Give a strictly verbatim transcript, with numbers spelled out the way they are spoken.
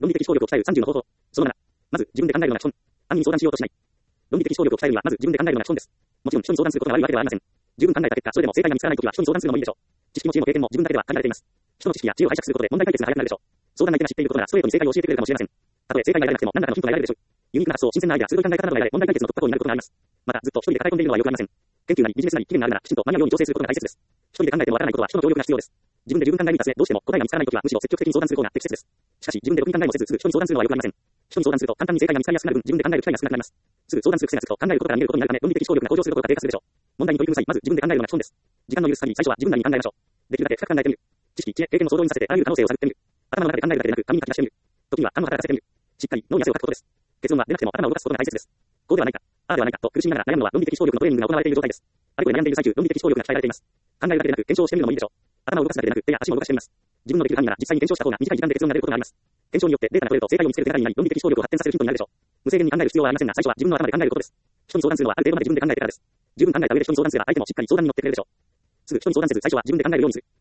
論理的思考力を鍛えるさんじゅうの方法。そのなな。まず、自分で考えるのが基本。犯人に相談しようとしない。論理的思考力を鍛えるには、まず自分で考えるのが基本です。もちろん、人に相談することが悪いわけではありません。十分考えた結果、それでも正解が見つからないときは人に相談するのもいいでしょう。知識も知恵も経験も自分だけでは限られています。人の知識や知恵を拝借することで問題解決が早くなるでしょう。相談相手が知っていることならストレートに正解を教えてくれるかもしれません。たとえ正解が得られなくても何らかのヒントが得られるでしょう。ユニークな発想、新鮮なアイデア、鋭い考え方などが得られ、問題解決の突破口になることがあります。また、ずっと一人で抱え込んでいるのは良くありません。研究なりビジネスなり期限があるなら、きちんと間に合うように調整することが大切です。一人で考えてもわからないことは人の協力が必要です。自分で十分考え抜いた末、どうしても答えが見つからないときはむしろ積極的に相談する方が適切です。しかし、自分でろくに考えもせずすぐ人に相談するのは良くありません。人に相談すると簡単に正解が見つかりやすくなる分、自分で考える機会が少なくなります。すぐ相談する癖がつくと考えることから見えることになるため、論理的思考力が向上することが低下するでしょう。問題に取り組む際、まず自分で考えるのが基本です。時間の許す限り最初は自分なりに考えましょう。できるだけ深く考えてみる。知識、知恵、経験を総動員させてあらゆる可能性を探ってみる。頭の中で考えるだけでなく紙に書き出してみる。時には頭を働かせてみる。しっかり脳に汗をかくことです。結論は出なくても頭を動かすことが大切です。こうではないか、ああではないかと苦しみながら悩むのは論理的思考力のトレーニングが行われている状態です。あれこれ悩んでいる最中、論理的思考力が鍛えられています。考えるだけでなく検証をしてみるのもいいでしょう。頭を動かすだけでなく手や足も動かしてみます。自分のできる範囲なら実際に検証した方が短い時間で結論が出ることがあります。検証によってデータが取れると正解を見つける手がかりになり論理的思考力を発展させるヒントになるでしょう。無制限に考える必要はありませんが、最初は自分の頭で考えることです。人に相談するのはある程度まで自分で考えてからです。十分考えた上で人に相談すれば相手もしっかり相談に乗ってくれるでしょう。すぐ人に相談せず最初は自分で考えるようにする。